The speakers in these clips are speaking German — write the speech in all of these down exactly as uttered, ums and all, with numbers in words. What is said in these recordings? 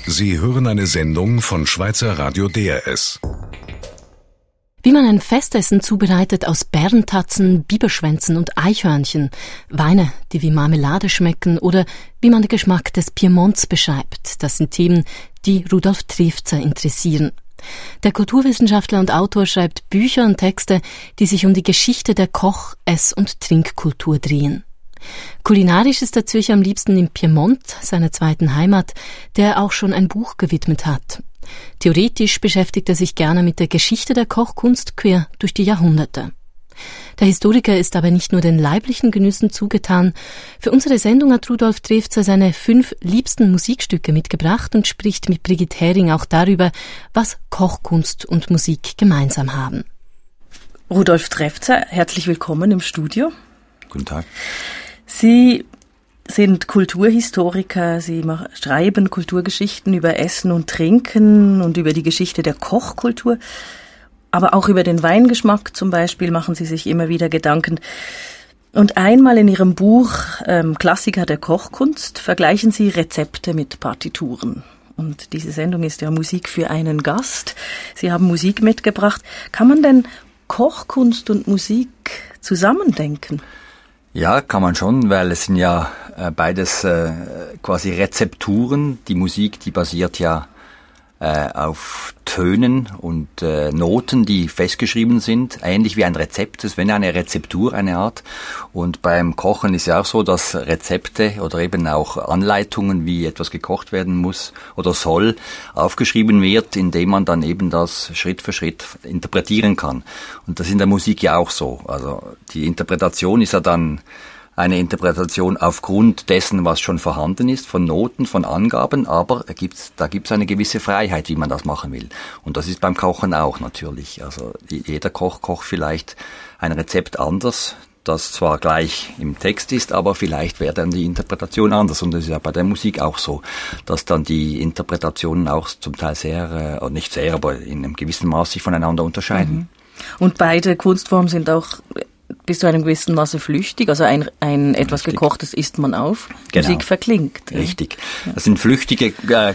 Sie hören eine Sendung von Schweizer Radio D R S. Wie man ein Festessen zubereitet aus Bärentatzen, Biberschwänzen und Eichhörnchen, Weine, die wie Marmelade schmecken, oder wie man den Geschmack des Piemonts beschreibt, das sind Themen, die Rudolf Trefzer interessieren. Der Kulturwissenschaftler und Autor schreibt Bücher und Texte, die sich um die Geschichte der Koch-, Ess- und Trinkkultur drehen. Kulinarisch ist der Zürcher am liebsten im Piemont, seiner zweiten Heimat, der er auch schon ein Buch gewidmet hat. Theoretisch beschäftigt er sich gerne mit der Geschichte der Kochkunst quer durch die Jahrhunderte. Der Historiker ist aber nicht nur den leiblichen Genüssen zugetan. Für unsere Sendung hat Rudolf Trefzer seine fünf liebsten Musikstücke mitgebracht und spricht mit Brigitte Hering auch darüber, was Kochkunst und Musik gemeinsam haben. Rudolf Trefzer, herzlich willkommen im Studio. Guten Tag. Sie sind Kulturhistoriker, Sie schreiben Kulturgeschichten über Essen und Trinken und über die Geschichte der Kochkultur, aber auch über den Weingeschmack zum Beispiel machen Sie sich immer wieder Gedanken. Und einmal in Ihrem Buch ähm, Klassiker der Kochkunst vergleichen Sie Rezepte mit Partituren. Und diese Sendung ist ja Musik für einen Gast. Sie haben Musik mitgebracht. Kann man denn Kochkunst und Musik zusammendenken? Ja, kann man schon, weil es sind ja äh, beides äh, quasi Rezepturen. Die Musik, die basiert ja äh, auf Tönen und äh, Noten, die festgeschrieben sind, ähnlich wie ein Rezept. Es wäre eine Rezeptur, eine Art. Und beim Kochen ist ja auch so, dass Rezepte oder eben auch Anleitungen, wie etwas gekocht werden muss oder soll, aufgeschrieben wird, indem man dann eben das Schritt für Schritt interpretieren kann. Und das ist in der Musik ja auch so. Also die Interpretation ist ja dann eine Interpretation aufgrund dessen, was schon vorhanden ist, von Noten, von Angaben, aber da gibt's, da gibt's eine gewisse Freiheit, wie man das machen will. Und das ist beim Kochen auch natürlich. Also jeder Koch kocht vielleicht ein Rezept anders, das zwar gleich im Text ist, aber vielleicht wäre dann die Interpretation anders. Und das ist ja bei der Musik auch so, dass dann die Interpretationen auch zum Teil sehr, oder nicht sehr, aber in einem gewissen Maß sich voneinander unterscheiden. Und beide Kunstformen sind auch bis zu einem gewissen Maße flüchtig, also ein, ein etwas Richtig. Gekochtes isst man auf, genau. Musik verklingt. Richtig. Ja. Das sind flüchtige äh,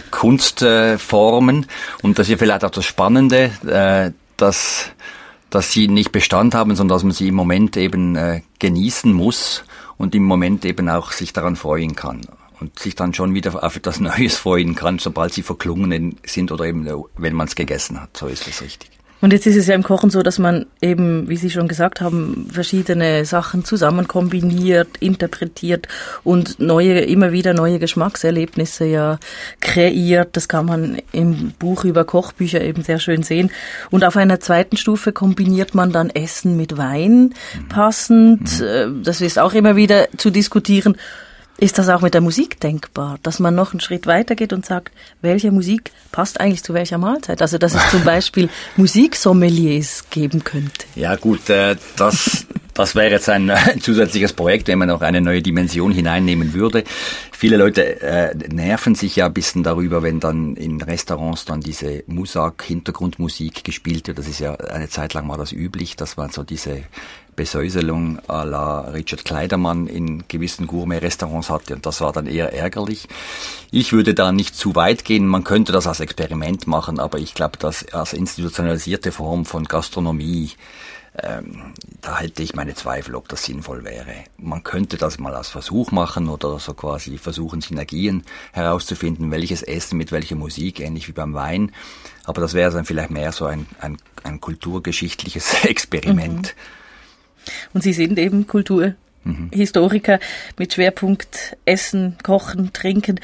Kunstformen äh, und das ist ja vielleicht auch das Spannende, äh, dass, dass sie nicht Bestand haben, sondern dass man sie im Moment eben äh, genießen muss und im Moment eben auch sich daran freuen kann. Und sich dann schon wieder auf etwas Neues freuen kann, sobald sie verklungen sind oder eben, wenn man es gegessen hat. So ist es richtig. Und jetzt ist es ja im Kochen so, dass man eben, wie Sie schon gesagt haben, verschiedene Sachen zusammen kombiniert, interpretiert und neue, immer wieder neue Geschmackserlebnisse ja kreiert. Das kann man im Buch über Kochbücher eben sehr schön sehen. Und auf einer zweiten Stufe kombiniert man dann Essen mit Wein passend. Mhm. Das ist auch immer wieder zu diskutieren. Ist das auch mit der Musik denkbar, dass man noch einen Schritt weiter geht und sagt, welche Musik passt eigentlich zu welcher Mahlzeit? Also, dass es zum Beispiel Musiksommeliers geben könnte. Ja gut, äh, das, das wäre jetzt ein, ein zusätzliches Projekt, wenn man noch eine neue Dimension hineinnehmen würde. Viele Leute äh, nerven sich ja ein bisschen darüber, wenn dann in Restaurants dann diese Musak, Hintergrundmusik gespielt wird. Das ist ja eine Zeit lang war das üblich, dass man so diese Besäuselung à la Richard Kleidermann in gewissen Gourmet-Restaurants hatte und das war dann eher ärgerlich. Ich würde da nicht zu weit gehen, man könnte das als Experiment machen, aber ich glaube, dass als institutionalisierte Form von Gastronomie, ähm, da hätte ich meine Zweifel, ob das sinnvoll wäre. Man könnte das mal als Versuch machen oder so quasi versuchen, Synergien herauszufinden, welches Essen mit welcher Musik, ähnlich wie beim Wein, aber das wäre dann vielleicht mehr so ein, ein, ein kulturgeschichtliches Experiment. Mhm. Und Sie sind eben Kulturhistoriker mhm. mit Schwerpunkt Essen, Kochen, Trinken.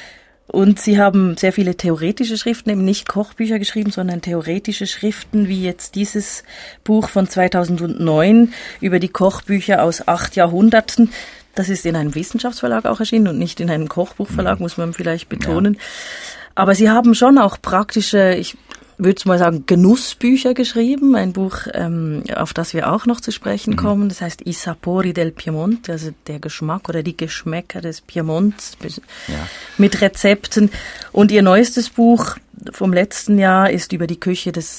Und Sie haben sehr viele theoretische Schriften, eben nicht Kochbücher geschrieben, sondern theoretische Schriften, wie jetzt dieses Buch von zweitausendneun über die Kochbücher aus acht Jahrhunderten. Das ist in einem Wissenschaftsverlag auch erschienen und nicht in einem Kochbuchverlag, mhm. muss man vielleicht betonen. Ja. Aber Sie haben schon auch praktische, ich würde mal sagen, Genussbücher geschrieben, ein Buch, ähm, auf das wir auch noch zu sprechen kommen. Das heißt I Sapori del Piemonte, also der Geschmack oder die Geschmäcker des Piemonts ja. mit Rezepten. Und Ihr neuestes Buch vom letzten Jahr ist über die Küche des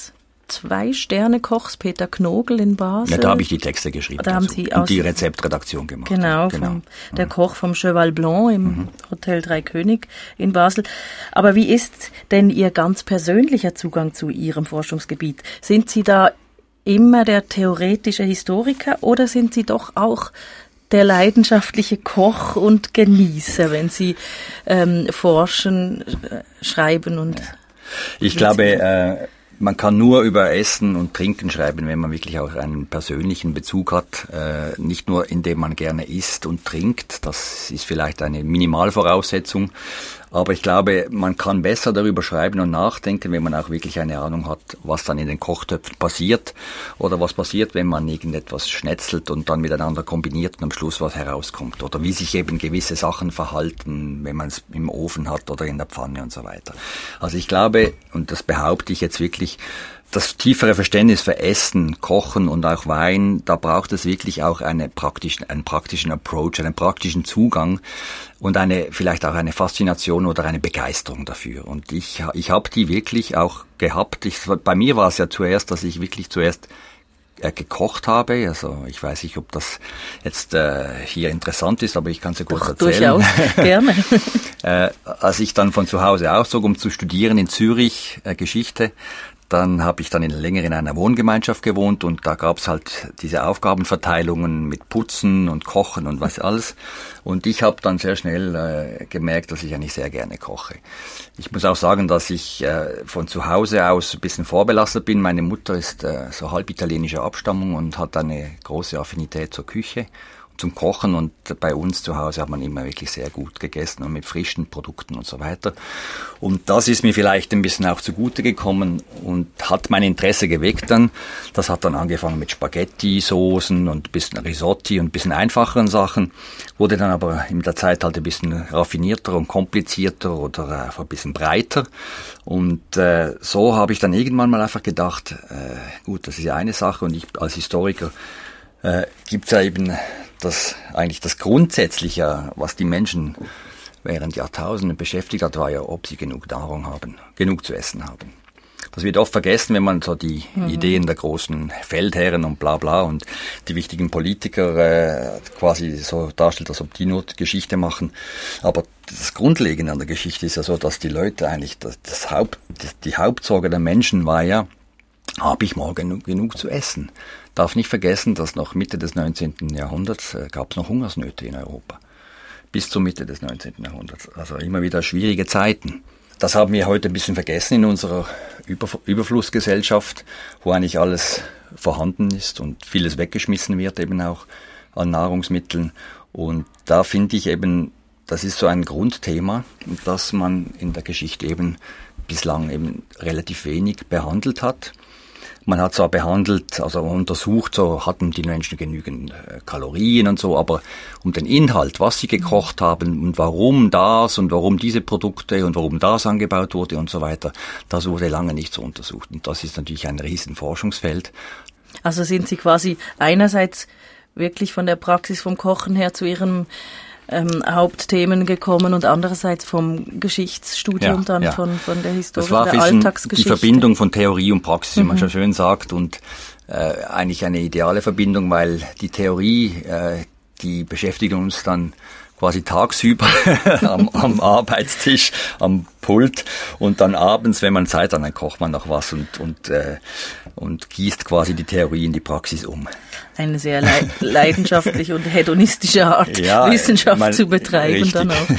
zwei Sterne-Kochs, Peter Knogel in Basel. Ja, da habe ich die Texte geschrieben. Da haben Sie und die Rezeptredaktion gemacht. Genau, genau. Vom, der Koch vom Cheval Blanc im mhm. Hotel Drei König in Basel. Aber wie ist denn Ihr ganz persönlicher Zugang zu Ihrem Forschungsgebiet? Sind Sie da immer der theoretische Historiker oder sind Sie doch auch der leidenschaftliche Koch und Genießer, wenn Sie ähm, forschen, äh, schreiben und... Ja. Ich glaube, äh, man kann nur über Essen und Trinken schreiben, wenn man wirklich auch einen persönlichen Bezug hat. Äh, nicht nur, indem man gerne isst und trinkt. Das ist vielleicht eine Minimalvoraussetzung. Aber ich glaube, man kann besser darüber schreiben und nachdenken, wenn man auch wirklich eine Ahnung hat, was dann in den Kochtöpfen passiert. Oder was passiert, wenn man irgendetwas schnetzelt und dann miteinander kombiniert und am Schluss was herauskommt. Oder wie sich eben gewisse Sachen verhalten, wenn man es im Ofen hat oder in der Pfanne und so weiter. Also ich glaube, und das behaupte ich jetzt wirklich, das tiefere Verständnis für Essen, Kochen und auch Wein, da braucht es wirklich auch eine praktischen, einen praktischen Approach, einen praktischen Zugang und eine, vielleicht auch eine Faszination oder eine Begeisterung dafür. Und ich, ich habe die wirklich auch gehabt. Ich, bei mir war es ja zuerst, dass ich wirklich zuerst äh, gekocht habe. Also ich weiß nicht, ob das jetzt äh, hier interessant ist, aber ich kann es ja kurz Doch, erzählen. Durchaus, gerne. äh, als ich dann von zu Hause auszog, um zu studieren in Zürich äh, Geschichte, dann habe ich dann in, länger in einer Wohngemeinschaft gewohnt und da gab's halt diese Aufgabenverteilungen mit Putzen und Kochen und was alles. Und ich habe dann sehr schnell äh, gemerkt, dass ich eigentlich sehr gerne koche. Ich muss auch sagen, dass ich äh, von zu Hause aus ein bisschen vorbelastet bin. Meine Mutter ist äh, so halb italienischer Abstammung und hat eine große Affinität zur Küche, zum Kochen, und bei uns zu Hause hat man immer wirklich sehr gut gegessen und mit frischen Produkten und so weiter. Und das ist mir vielleicht ein bisschen auch zugute gekommen und hat mein Interesse geweckt dann. Das hat dann angefangen mit Spaghetti-Soßen und ein bisschen Risotti und ein bisschen einfacheren Sachen, wurde dann aber in der Zeit halt ein bisschen raffinierter und komplizierter oder äh, ein bisschen breiter. Und äh, so habe ich dann irgendwann mal einfach gedacht, äh, gut, das ist ja eine Sache, und ich als Historiker äh, gibt es ja eben das eigentlich das Grundsätzliche, was die Menschen während Jahrtausenden beschäftigt hat, war ja, ob sie genug Nahrung haben, genug zu essen haben. Das wird oft vergessen, wenn man so die mhm. Ideen der großen Feldherren und bla bla und die wichtigen Politiker äh, quasi so darstellt, als ob die nur Geschichte machen. Aber das Grundlegende an der Geschichte ist ja so, dass die Leute eigentlich, das, das Haupt, die Hauptsorge der Menschen war ja, habe ich morgen genug, genug zu essen? Darf nicht vergessen, dass noch Mitte des neunzehnten Jahrhunderts äh, gab es noch Hungersnöte in Europa. Bis zur Mitte des neunzehnten Jahrhunderts. Also immer wieder schwierige Zeiten. Das haben wir heute ein bisschen vergessen in unserer Über- Überflussgesellschaft, wo eigentlich alles vorhanden ist und vieles weggeschmissen wird, eben auch an Nahrungsmitteln. Und da finde ich eben, das ist so ein Grundthema, das man in der Geschichte eben bislang eben relativ wenig behandelt hat. Man hat zwar behandelt, also untersucht, so hatten die Menschen genügend äh, Kalorien und so, aber um den Inhalt, was sie gekocht haben und warum das und warum diese Produkte und warum das angebaut wurde und so weiter, das wurde lange nicht so untersucht. Und das ist natürlich ein riesen Forschungsfeld. Also sind Sie quasi einerseits wirklich von der Praxis vom Kochen her zu Ihren Ähm, Hauptthemen gekommen und andererseits vom Geschichtsstudium ja, dann ja. Von, von der Historie, das war der Alltagsgeschichte. Die Verbindung von Theorie und Praxis, wie mhm. man schon schön sagt, und äh, eigentlich eine ideale Verbindung, weil die Theorie, äh, die beschäftigt uns dann quasi tagsüber am, am Arbeitstisch, am Pult, und dann abends, wenn man Zeit hat, dann kocht man noch was und und äh, und gießt quasi die Theorie in die Praxis um. Eine sehr leid- leidenschaftliche und hedonistische Art, ja, Wissenschaft man, zu betreiben richtig. dann auch.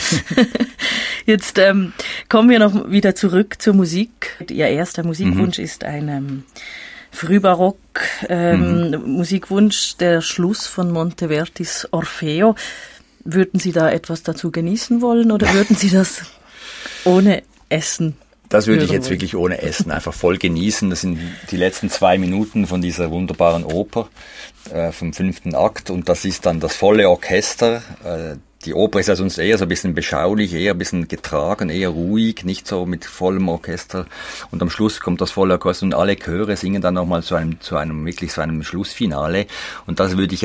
Jetzt ähm, kommen wir noch wieder zurück zur Musik. Ihr erster Musikwunsch mhm. ist ein ähm, Frühbarock ähm, mhm. Musikwunsch, der Schluss von Monteverdis Orfeo. Würden Sie da etwas dazu genießen wollen oder würden Sie das ohne Essen? Das würde ich jetzt wirklich ohne Essen einfach voll genießen. Das sind die letzten zwei Minuten von dieser wunderbaren Oper äh, vom fünften Akt, und das ist dann das volle Orchester. Äh, die Oper ist ja sonst eher so ein bisschen beschaulich, eher ein bisschen getragen, eher ruhig, nicht so mit vollem Orchester. Und am Schluss kommt das volle Orchester und alle Chöre singen dann nochmal zu einem, zu einem, wirklich zu einem Schlussfinale. Und das würde ich jetzt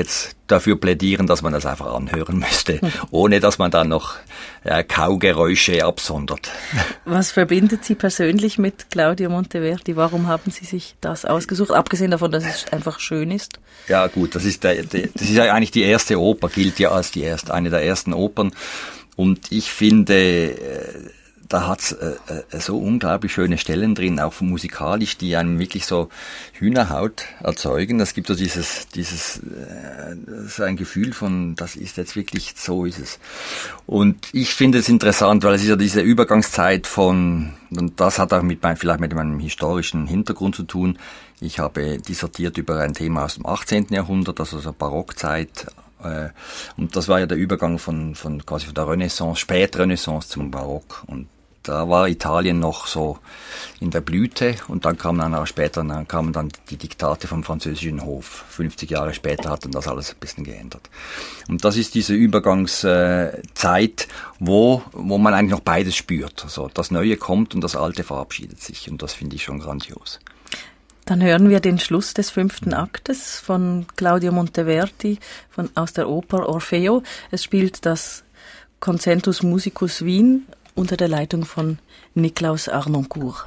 dafür plädieren, dass man das einfach anhören müsste, ohne dass man dann noch äh, Kaugeräusche absondert. Was verbindet Sie persönlich mit Claudio Monteverdi? Warum haben Sie sich das ausgesucht? Abgesehen davon, dass es einfach schön ist. Ja gut, das ist, der, der, das ist ja eigentlich die erste Oper, gilt ja als die erste, eine der ersten Opern. Und ich finde, da hat's äh, so unglaublich schöne Stellen drin, auch musikalisch, die einem wirklich so Hühnerhaut erzeugen. Es gibt so dieses, dieses, äh, so ein Gefühl von, das ist jetzt wirklich, so ist es. Und ich finde es interessant, weil es ist ja diese Übergangszeit von, und das hat auch mit mein, vielleicht mit meinem historischen Hintergrund zu tun. Ich habe dissertiert über ein Thema aus dem achtzehnten Jahrhundert, also so Barockzeit. Und das war ja der Übergang von, von quasi von der Renaissance, Spätrenaissance zum Barock. Und da war Italien noch so in der Blüte und dann kamen dann auch später, dann kamen dann die Diktate vom französischen Hof. fünfzig Jahre später hat dann das alles ein bisschen geändert. Und das ist diese Übergangszeit, wo, wo man eigentlich noch beides spürt. Also das Neue kommt und das Alte verabschiedet sich. Und das finde ich schon grandios. Dann hören wir den Schluss des fünften Aktes von Claudio Monteverdi von, aus der Oper Orfeo. Es spielt das Concentus Musicus Wien unter der Leitung von Niklaus Arnoncourt.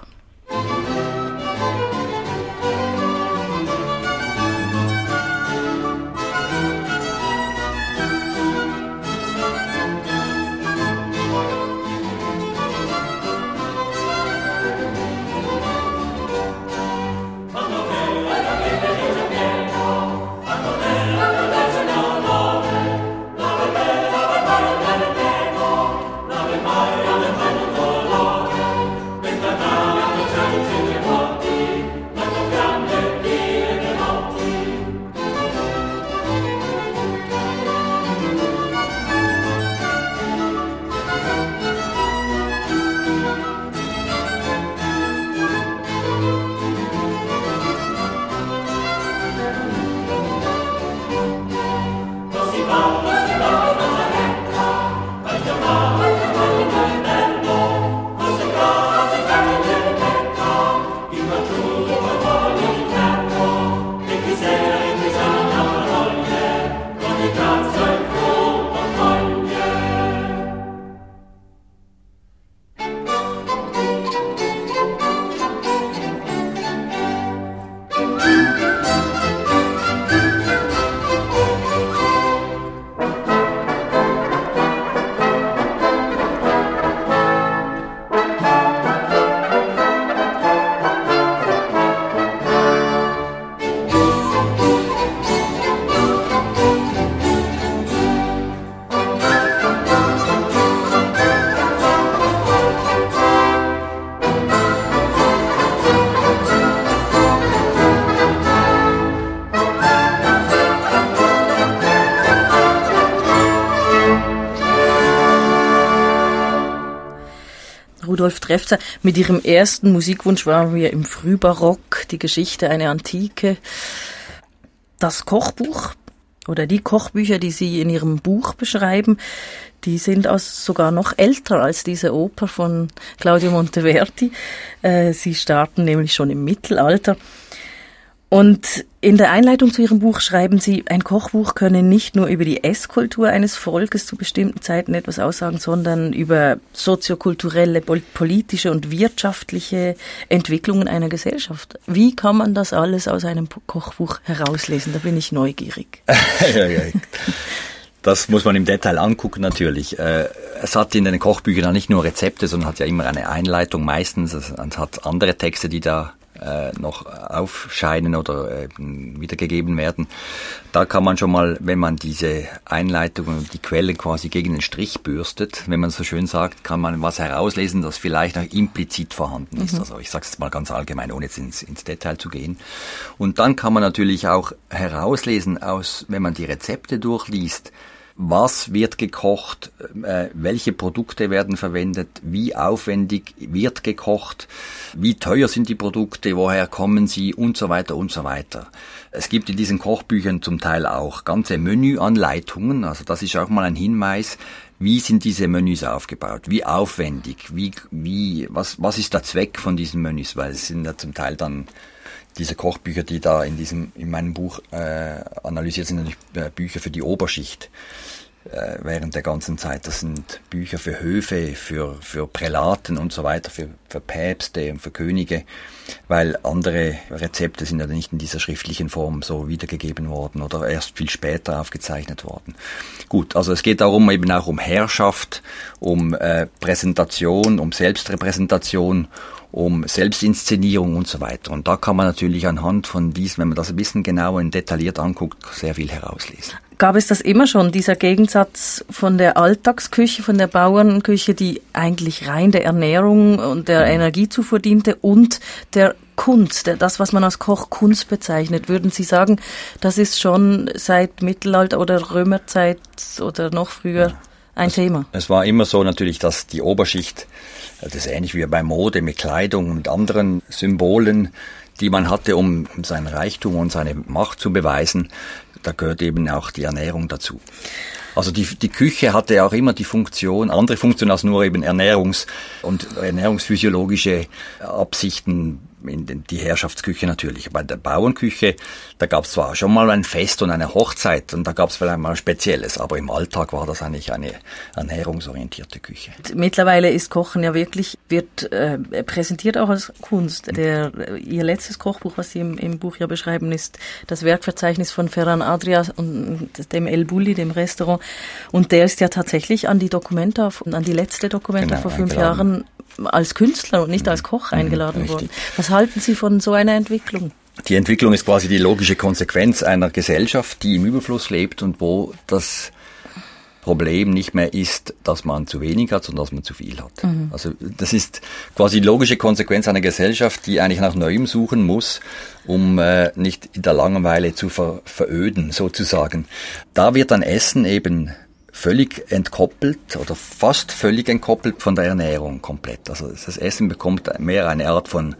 Rudolf Trefzer, mit Ihrem ersten Musikwunsch waren wir im Frühbarock, die Geschichte einer Antike. Das Kochbuch oder die Kochbücher, die Sie in Ihrem Buch beschreiben, die sind aus sogar noch älter als diese Oper von Claudio Monteverdi. Sie starten nämlich schon im Mittelalter. Und in der Einleitung zu Ihrem Buch schreiben Sie, ein Kochbuch könne nicht nur über die Esskultur eines Volkes zu bestimmten Zeiten etwas aussagen, sondern über soziokulturelle, politische und wirtschaftliche Entwicklungen einer Gesellschaft. Wie kann man das alles aus einem Kochbuch herauslesen? Da bin ich neugierig. ja, ja. Das muss man im Detail angucken natürlich. Es hat in den Kochbüchern nicht nur Rezepte, sondern hat ja immer eine Einleitung meistens. Es hat andere Texte, die da noch aufscheinen oder äh, wiedergegeben werden. Da kann man schon mal, wenn man diese Einleitung und die Quellen quasi gegen den Strich bürstet, wenn man so schön sagt, kann man was herauslesen, das vielleicht noch implizit vorhanden ist. Mhm. Also ich sage es mal ganz allgemein, ohne jetzt ins, ins Detail zu gehen. Und dann kann man natürlich auch herauslesen, aus, wenn man die Rezepte durchliest, was wird gekocht, äh, welche Produkte werden verwendet, wie aufwendig wird gekocht, wie teuer sind die Produkte, woher kommen sie und so weiter und so weiter. Es gibt in diesen Kochbüchern zum Teil auch ganze Menüanleitungen, also das ist auch mal ein Hinweis, wie sind diese Menüs aufgebaut, wie aufwendig, wie, wie, was, was ist der Zweck von diesen Menüs, weil es sind ja zum Teil dann diese Kochbücher, die da in diesem, in meinem Buch äh, analysiert sind, natürlich äh, Bücher für die Oberschicht. Während der ganzen Zeit. Das sind Bücher für Höfe, für, für Prälaten und so weiter, für, für Päpste und für Könige, weil andere Rezepte sind ja nicht in dieser schriftlichen Form so wiedergegeben worden oder erst viel später aufgezeichnet worden. Gut, also es geht darum eben auch um Herrschaft, um äh, Präsentation, um Selbstrepräsentation, um Selbstinszenierung und so weiter. Und da kann man natürlich anhand von diesem, wenn man das ein bisschen genauer und detailliert anguckt, sehr viel herauslesen. Gab es das immer schon, dieser Gegensatz von der Alltagsküche, von der Bauernküche, die eigentlich rein der Ernährung und der Energiezufuhr diente, und der Kunst, das, was man als Kochkunst bezeichnet? Würden Sie sagen, das ist schon seit Mittelalter oder Römerzeit oder noch früher ja. ein es, Thema? Es war immer so natürlich, dass die Oberschicht, das ist ähnlich wie bei Mode, mit Kleidung und anderen Symbolen, die man hatte, um seinen Reichtum und seine Macht zu beweisen, da gehört eben auch die Ernährung dazu. Also die, die Küche hatte auch immer die Funktion, andere Funktion als nur eben Ernährungs- und ernährungsphysiologische Absichten, in die Herrschaftsküche natürlich. Bei der Bauernküche, da gab es zwar schon mal ein Fest und eine Hochzeit und da gab es vielleicht mal Spezielles, aber im Alltag war das eigentlich eine ernährungsorientierte Küche. Mittlerweile ist Kochen ja wirklich, wird äh, präsentiert auch als Kunst. Der, Ihr letztes Kochbuch, was Sie im, im Buch ja beschreiben, ist das Werkverzeichnis von Ferran Adria und dem El Bulli, dem Restaurant. Und der ist ja tatsächlich an die Documenta, an die letzte Documenta genau, vor fünf eingeladen. Jahren als Künstler und nicht als Koch eingeladen mhm, worden. Was halten Sie von so einer Entwicklung? Die Entwicklung ist quasi die logische Konsequenz einer Gesellschaft, die im Überfluss lebt und wo das Problem nicht mehr ist, dass man zu wenig hat, sondern dass man zu viel hat. Mhm. Also das ist quasi die logische Konsequenz einer Gesellschaft, die eigentlich nach Neuem suchen muss, um äh, nicht in der Langeweile zu ver- veröden, sozusagen. Da wird dann Essen eben völlig entkoppelt oder fast völlig entkoppelt von der Ernährung komplett. Also das Essen bekommt mehr eine Art von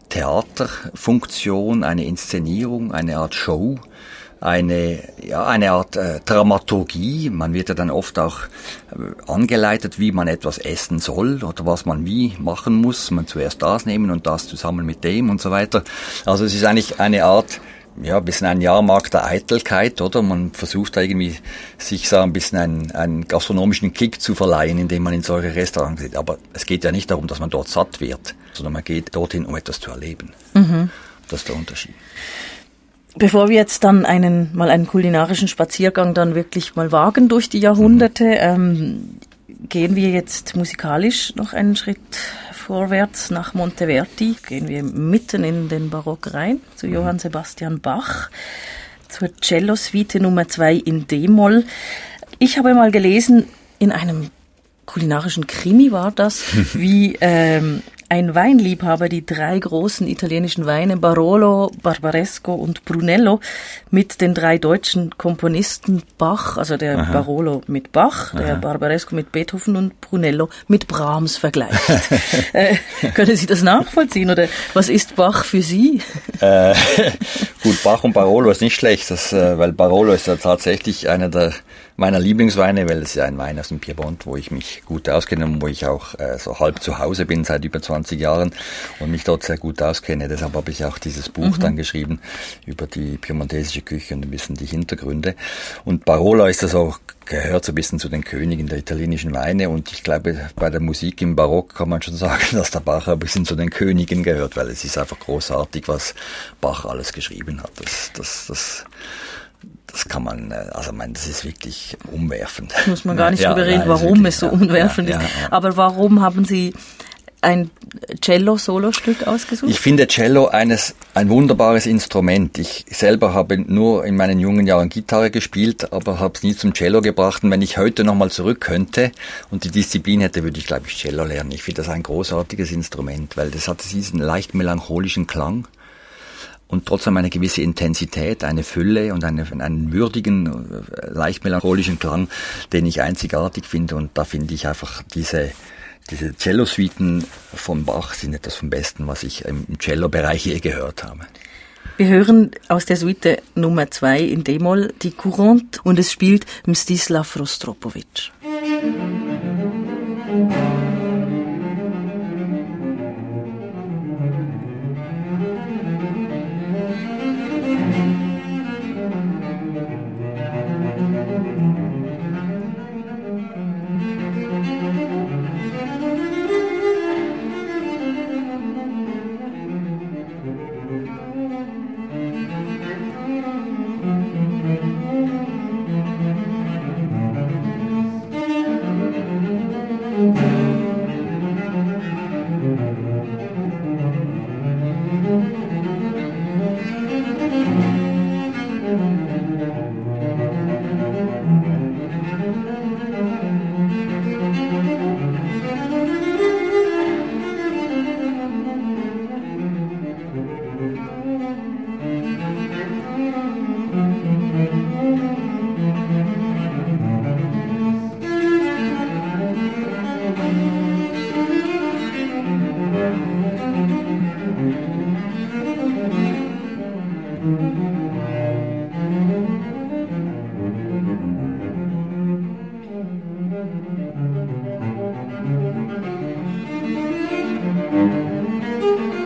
Theaterfunktion, eine Inszenierung, eine Art Show, eine ja eine Art äh, Dramaturgie. Man wird ja dann oft auch äh, angeleitet, wie man etwas essen soll oder was man wie machen muss. Man zuerst das nehmen und das zusammen mit dem und so weiter. Also es ist eigentlich eine Art ja, ein bisschen ein Jahrmarkt der Eitelkeit, oder? Man versucht da irgendwie, sich so ein bisschen einen, einen gastronomischen Kick zu verleihen, indem man in solche Restaurants geht. Aber es geht ja nicht darum, dass man dort satt wird, sondern man geht dorthin, um etwas zu erleben. Mhm. Das ist der Unterschied. Bevor wir jetzt dann einen, mal einen kulinarischen Spaziergang dann wirklich mal wagen durch die Jahrhunderte, mhm. ähm, gehen wir jetzt musikalisch noch einen Schritt vorwärts nach Monteverdi. Gehen wir mitten in den Barock rein, zu Johann Sebastian Bach, zur Cello-Suite Nummer zwei in D-Moll. Ich habe mal gelesen, in einem kulinarischen Krimi war das, wie ähm, ein Weinliebhaber die drei großen italienischen Weine, Barolo, Barbaresco und Brunello, mit den drei deutschen Komponisten Bach, also der Aha. Barolo mit Bach, Aha. der Barbaresco mit Beethoven und Brunello mit Brahms vergleicht. äh, können Sie das nachvollziehen oder was ist Bach für Sie? Äh, gut, Bach und Barolo ist nicht schlecht, das, äh, weil Barolo ist ja tatsächlich einer der meiner Lieblingsweine, weil es ja ein Wein aus dem Piemont, wo ich mich gut auskenne und wo ich auch äh, so halb zu Hause bin seit über zwanzig Jahren und mich dort sehr gut auskenne. Deshalb habe ich auch dieses Buch mhm. dann geschrieben über die piemontesische Küche und ein bisschen die Hintergründe. Und Barolo ist das auch, gehört so ein bisschen zu den Königen der italienischen Weine und ich glaube, bei der Musik im Barock kann man schon sagen, dass der Bach ein bisschen zu den Königen gehört, weil es ist einfach großartig, was Bach alles geschrieben hat. Das, das, das Das kann man, also ich meine, das ist wirklich umwerfend. Muss man gar nicht ja, drüber reden, nein, warum wirklich, es so umwerfend ja, ja, ist. Ja, ja. Aber warum haben Sie ein Cello-Solostück ausgesucht? Ich finde Cello eines, ein wunderbares Instrument. Ich selber habe nur in meinen jungen Jahren Gitarre gespielt, aber habe es nie zum Cello gebracht. Und wenn ich heute nochmal zurück könnte und die Disziplin hätte, würde ich, glaube ich, Cello lernen. Ich finde das ein großartiges Instrument, weil das hat diesen leicht melancholischen Klang. Und trotzdem eine gewisse Intensität, eine Fülle und eine, einen würdigen, leicht melancholischen Klang, den ich einzigartig finde. Und da finde ich einfach diese, diese Cello-Suiten von Bach sind etwas vom Besten, was ich im Cello-Bereich je gehört habe. Wir hören aus der Suite Nummer zwei in D-Moll die Courante und es spielt Mstislav Rostropovich.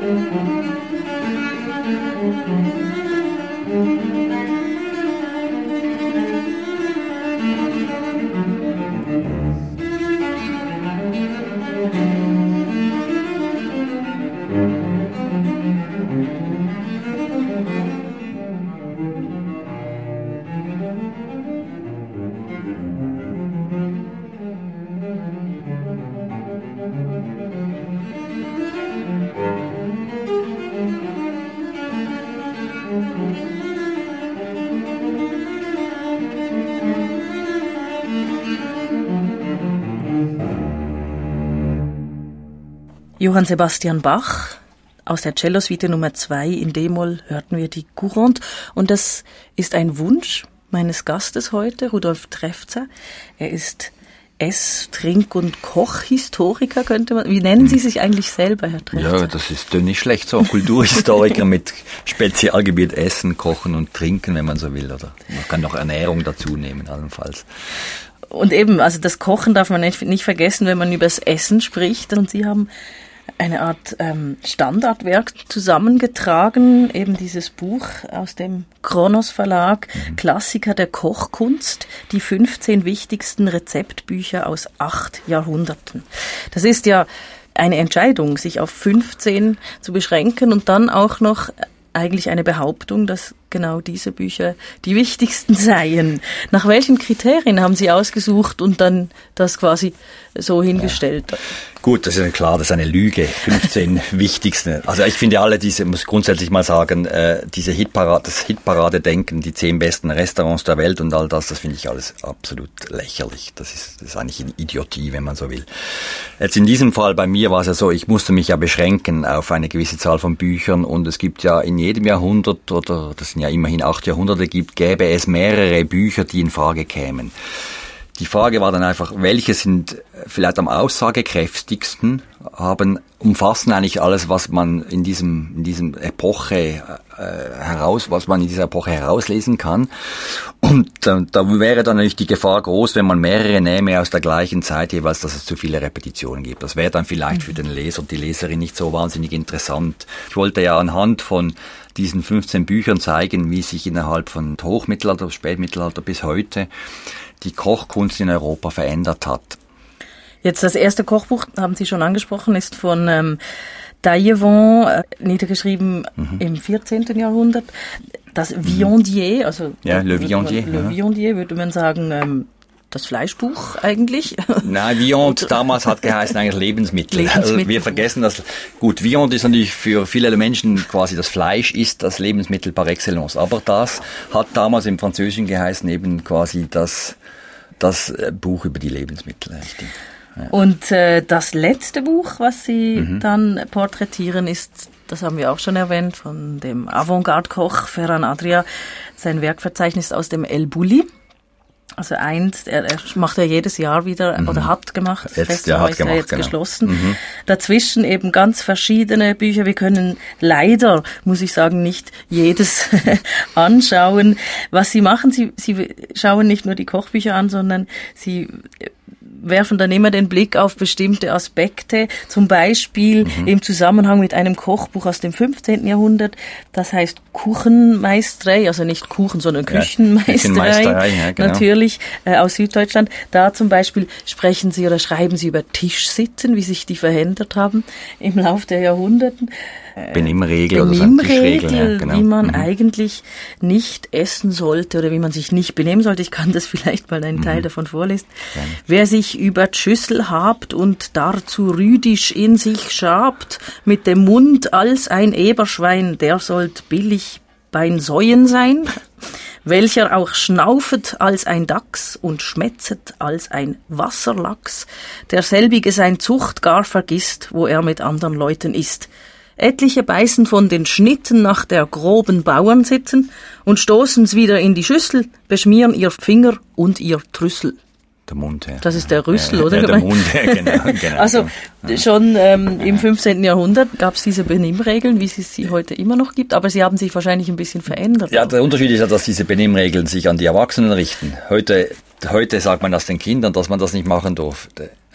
Johann Sebastian Bach, aus der Cellosuite Nummer zwei in D-Moll hörten wir die Courante. Und das ist ein Wunsch meines Gastes heute, Rudolf Trefzer. Er ist Ess-, Trink- und Kochhistoriker, könnte man. Wie nennen Sie sich eigentlich selber, Herr Trefzer? Ja, das ist nicht schlecht, so Kulturhistoriker mit Spezialgebiet Essen, Kochen und Trinken, wenn man so will. Oder man kann noch Ernährung dazu nehmen, allenfalls. Und eben, also das Kochen darf man nicht, nicht vergessen, wenn man über das Essen spricht. Und Sie haben eine Art ähm, Standardwerk zusammengetragen, eben dieses Buch aus dem Kronos Verlag, mhm. Klassiker der Kochkunst, die fünfzehn wichtigsten Rezeptbücher aus acht Jahrhunderten. Das ist ja eine Entscheidung, sich auf fünfzehn zu beschränken und dann auch noch eigentlich eine Behauptung, dass genau diese Bücher die wichtigsten seien. Nach welchen Kriterien haben Sie ausgesucht und dann das quasi so hingestellt? Ja. Gut, das ist ja klar, das ist eine Lüge. fünfzehn wichtigsten. Also ich finde alle diese, muss grundsätzlich mal sagen, äh, diese Hitparade, das Hitparade-Denken, die zehn besten Restaurants der Welt und all das, das finde ich alles absolut lächerlich. Das ist, das ist eigentlich eine Idiotie, wenn man so will. Jetzt in diesem Fall bei mir war es ja so, ich musste mich ja beschränken auf eine gewisse Zahl von Büchern und es gibt ja in jedem Jahrhundert, oder das sind ja immerhin acht Jahrhunderte gibt, gäbe es mehrere Bücher, die in Frage kämen. Die Frage war dann einfach, welche sind vielleicht am aussagekräftigsten, haben, umfassen eigentlich alles, was man in diesem, in diesem Epoche äh, heraus, was man in dieser Epoche herauslesen kann. Und äh, da wäre dann natürlich die Gefahr groß, wenn man mehrere nähme aus der gleichen Zeit jeweils, dass es zu viele Repetitionen gibt. Das wäre dann vielleicht für den Leser und die Leserin nicht so wahnsinnig interessant. Ich wollte ja anhand von diesen fünfzehn Büchern zeigen, wie sich innerhalb von Hochmittelalter, Spätmittelalter bis heute die Kochkunst in Europa verändert hat. Jetzt das erste Kochbuch, haben Sie schon angesprochen, ist von ähm, Taillevent, äh, niedergeschrieben mhm. im vierzehnten Jahrhundert. Das Viandier, also ja, Le Viandier, Le ja. Viandier würde man sagen, ähm, das Fleischbuch eigentlich. Nein, Viand damals hat geheißen eigentlich Lebensmittel. Lebensmittel. Also wir vergessen das. Gut, Viand ist natürlich für viele Menschen quasi das Fleisch ist das Lebensmittel par excellence. Aber das hat damals im Französischen geheißen eben quasi das, das Buch über die Lebensmittel. Richtig. Ja. Und äh, das letzte Buch, was Sie mhm. dann porträtieren, ist, das haben wir auch schon erwähnt, von dem Avantgarde-Koch Ferran Adrià, sein Werkverzeichnis aus dem El Bulli. Also eins, er, er macht ja jedes Jahr wieder, mhm. oder hat gemacht, das jetzt, Festival hat ist gemacht, ja jetzt genau. geschlossen. Mhm. Dazwischen eben ganz verschiedene Bücher. Wir können leider, muss ich sagen, nicht jedes anschauen. Was Sie machen, Sie, Sie schauen nicht nur die Kochbücher an, sondern Sie werfen dann immer den Blick auf bestimmte Aspekte, zum Beispiel mhm. im Zusammenhang mit einem Kochbuch aus dem fünfzehnten Jahrhundert, das heißt Kuchenmeisterei, also nicht Kuchen, sondern Küchenmeisterei, ja, Küchenmeisterei ja, genau. natürlich, äh, aus Süddeutschland. Da zum Beispiel sprechen Sie oder schreiben Sie über Tischsitten, wie sich die verändert haben im Laufe der Jahrhunderte. Benimmregel oder so Tischregeln, ja, genau. Wie man mhm. eigentlich nicht essen sollte oder wie man sich nicht benehmen sollte. Ich kann das vielleicht mal einen mhm. Teil davon vorlesen. Ja. Wer sich über die Schüssel habt und dazu rüdisch in sich schabt, mit dem Mund als ein Eberschwein, der sollt billig bein Säuen sein, welcher auch schnaufet als ein Dachs und schmetzet als ein Wasserlachs, derselbige sein Zucht gar vergisst, wo er mit anderen Leuten isst. Etliche beißen von den Schnitten nach der groben Bauern sitzen und stoßen's wieder in die Schüssel, beschmieren ihr Finger und ihr Trüssel. Der Mund, ja. Das ist der Rüssel, ja, oder? Ja, der Mund, ja, genau, genau. Also ja. schon ähm, im fünfzehnten Jahrhundert gab es diese Benimmregeln, wie es sie heute immer noch gibt, aber sie haben sich wahrscheinlich ein bisschen verändert. Ja, der Unterschied ist ja, dass diese Benimmregeln sich an die Erwachsenen richten. Heute, heute sagt man das den Kindern, dass man das nicht machen durfte.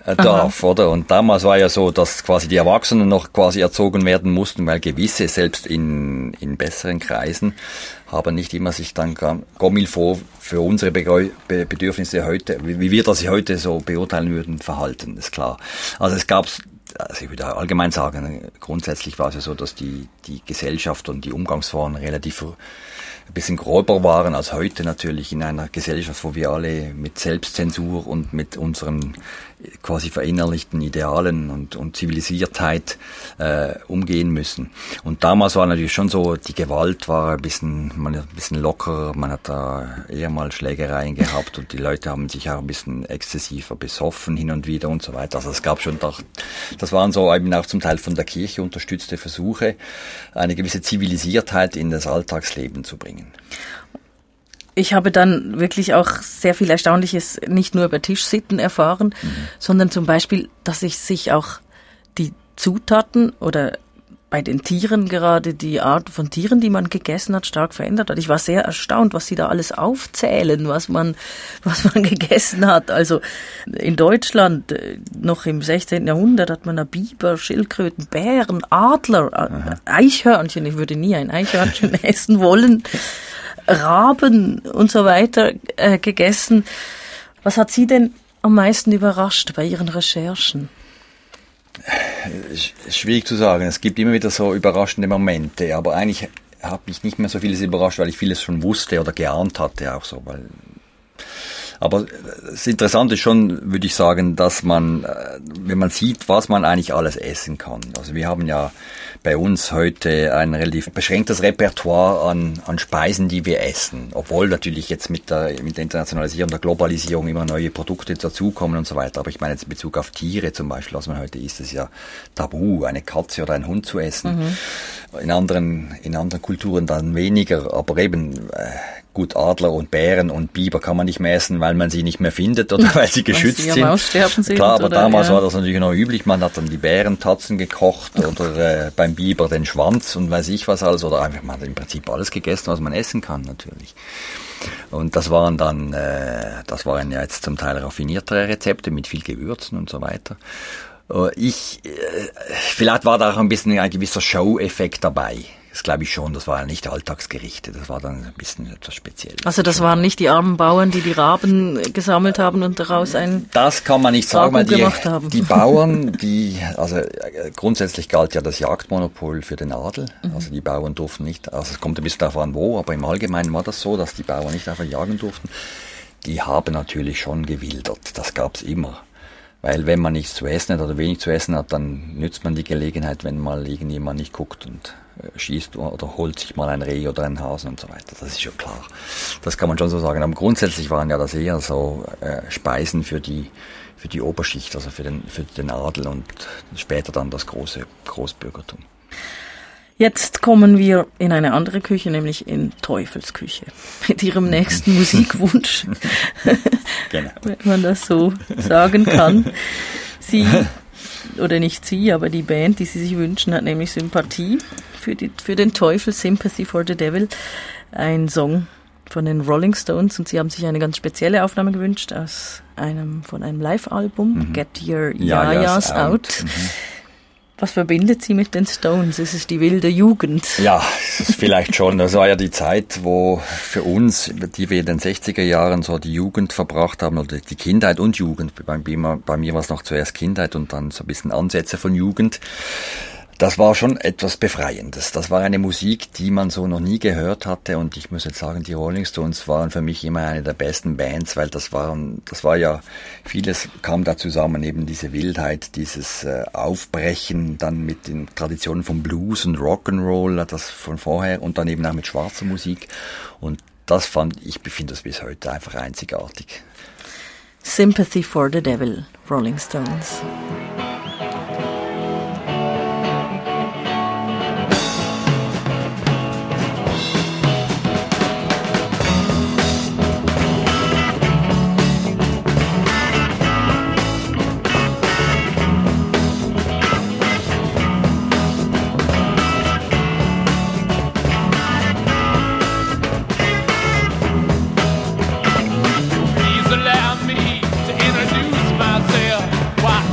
darf, Aha. oder? Und damals war ja so, dass quasi die Erwachsenen noch quasi erzogen werden mussten, weil gewisse, selbst in, in besseren Kreisen, haben nicht immer sich dann comme il faut für unsere Bedürfnisse heute, wie wir das heute so beurteilen würden, verhalten, ist klar. Also es gab, also ich würde allgemein sagen, grundsätzlich war es ja so, dass die, die Gesellschaft und die Umgangsformen relativ ein bisschen grober waren als heute natürlich in einer Gesellschaft, wo wir alle mit Selbstzensur und mit unseren quasi verinnerlichten Idealen und, und Zivilisiertheit äh, umgehen müssen. Und damals war natürlich schon so, die Gewalt war ein bisschen, man, ein bisschen lockerer, man hat da eher mal Schlägereien gehabt und die Leute haben sich auch ein bisschen exzessiver besoffen hin und wieder und so weiter. Also es gab schon doch, das waren so eben auch zum Teil von der Kirche unterstützte Versuche, eine gewisse Zivilisiertheit in das Alltagsleben zu bringen. Ich habe dann wirklich auch sehr viel Erstaunliches nicht nur über Tischsitten erfahren, mhm. sondern zum Beispiel, dass sich sich auch die Zutaten oder bei den Tieren gerade die Art von Tieren, die man gegessen hat, stark verändert hat. Ich war sehr erstaunt, was sie da alles aufzählen, was man, was man gegessen hat. Also in Deutschland noch im sechzehnten Jahrhundert hat man da Biber, Schildkröten, Bären, Adler, Aha. Eichhörnchen. Ich würde nie ein Eichhörnchen essen wollen. Raben und so weiter äh, gegessen. Was hat Sie denn am meisten überrascht bei Ihren Recherchen? Schwierig zu sagen. Es gibt immer wieder so überraschende Momente, aber eigentlich hat mich nicht mehr so vieles überrascht, weil ich vieles schon wusste oder geahnt hatte auch so, weil aber das Interessante ist schon, würde ich sagen, dass man, wenn man sieht, was man eigentlich alles essen kann. Also wir haben ja bei uns heute ein relativ beschränktes Repertoire an, an Speisen, die wir essen. Obwohl natürlich jetzt mit der, mit der Internationalisierung, der Globalisierung immer neue Produkte dazukommen und so weiter. Aber ich meine jetzt in Bezug auf Tiere zum Beispiel, was man heute isst, ist ja tabu, eine Katze oder einen Hund zu essen. Mhm. In anderen, in anderen Kulturen dann weniger, aber eben, äh, gut, Adler und Bären und Biber kann man nicht mehr essen, weil man sie nicht mehr findet oder weil sie geschützt sie sind. Aussterben sind. Klar, aber oder, damals ja. war das natürlich noch üblich. Man hat dann die Bärentatzen gekocht oder äh, beim Biber den Schwanz und weiß ich was alles. Oder einfach, man hat im Prinzip alles gegessen, was man essen kann natürlich. Und das waren dann, äh, das waren ja jetzt zum Teil raffiniertere Rezepte mit viel Gewürzen und so weiter. Ich, äh, vielleicht war da auch ein bisschen ein gewisser Show-Effekt dabei. Das glaube ich schon, das war ja nicht Alltagsgerichte, das war dann ein bisschen etwas Spezielles. Also das waren nicht die armen Bauern, die die Raben gesammelt haben und daraus ein Das kann man nicht sagen, weil die, gemacht haben. die Bauern, die, also grundsätzlich galt ja das Jagdmonopol für den Adel, mhm. also die Bauern durften nicht, also es kommt ein bisschen darauf an wo, aber im Allgemeinen war das so, dass die Bauern nicht einfach jagen durften. Die haben natürlich schon gewildert, das gab's immer. Weil wenn man nichts zu essen hat oder wenig zu essen hat, dann nützt man die Gelegenheit, wenn mal irgendjemand nicht guckt und äh, schießt oder holt sich mal ein Reh oder einen Hasen und so weiter. Das ist schon klar. Das kann man schon so sagen. Aber grundsätzlich waren ja das eher so äh, Speisen für die für die Oberschicht, also für den für den Adel und später dann das große Großbürgertum. Jetzt kommen wir in eine andere Küche, nämlich in Teufelsküche. Mit Ihrem nächsten Musikwunsch, genau. wenn man das so sagen kann. Sie, oder nicht Sie, aber die Band, die Sie sich wünschen, hat nämlich Sympathie für, die, für den Teufel, Sympathy for the Devil. Ein Song von den Rolling Stones und Sie haben sich eine ganz spezielle Aufnahme gewünscht aus einem, von einem Live-Album, mhm. Get Your Yayas Out. out. Mhm. Was verbindet Sie mit den Stones? Ist es die wilde Jugend? Ja, vielleicht schon. Das war ja die Zeit, wo für uns, die wir in den sechziger Jahren so die Jugend verbracht haben, oder die Kindheit und Jugend. Bei mir, bei mir war es noch zuerst Kindheit und dann so ein bisschen Ansätze von Jugend. Das war schon etwas Befreiendes. Das war eine Musik, die man so noch nie gehört hatte und ich muss jetzt sagen, die Rolling Stones waren für mich immer eine der besten Bands, weil das waren, das war ja, vieles kam da zusammen, eben diese Wildheit, dieses äh, Aufbrechen, dann mit den Traditionen von Blues und Rock'n'Roll, das von vorher und dann eben auch mit schwarzer Musik und das fand ich, finde das bis heute einfach einzigartig. Sympathy for the Devil, Rolling Stones. Why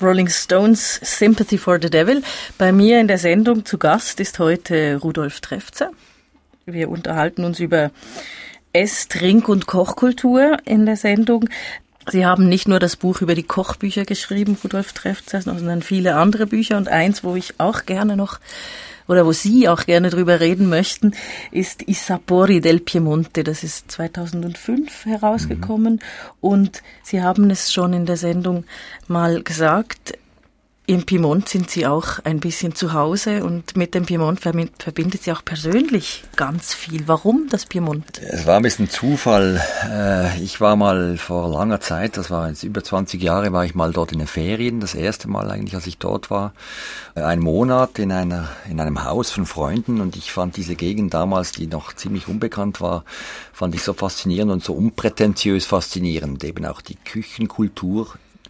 Rolling Stones Sympathy for the Devil. Bei mir in der Sendung zu Gast ist heute Rudolf Trefzer. Wir unterhalten uns über Ess-, Trink- und Kochkultur in der Sendung. Sie haben nicht nur das Buch über die Kochbücher geschrieben, Rudolf Trefzer, sondern viele andere Bücher. Und eins, wo ich auch gerne noch, oder wo Sie auch gerne drüber reden möchten, ist I Sapori del Piemonte. Das ist zweitausendfünf herausgekommen. Mhm. Und Sie haben es schon in der Sendung mal gesagt, im Piemont sind Sie auch ein bisschen zu Hause und mit dem Piemont verbindet Sie auch persönlich ganz viel. Warum das Piemont? Es war ein bisschen Zufall. Ich war mal vor langer Zeit, das war jetzt über zwanzig Jahre, war ich mal dort in den Ferien. Das erste Mal eigentlich, als ich dort war. Ein Monat in einer, in einem Haus von Freunden und ich fand diese Gegend damals, die noch ziemlich unbekannt war, fand ich so faszinierend und so unprätentiös faszinierend. Eben auch die Küchenkultur.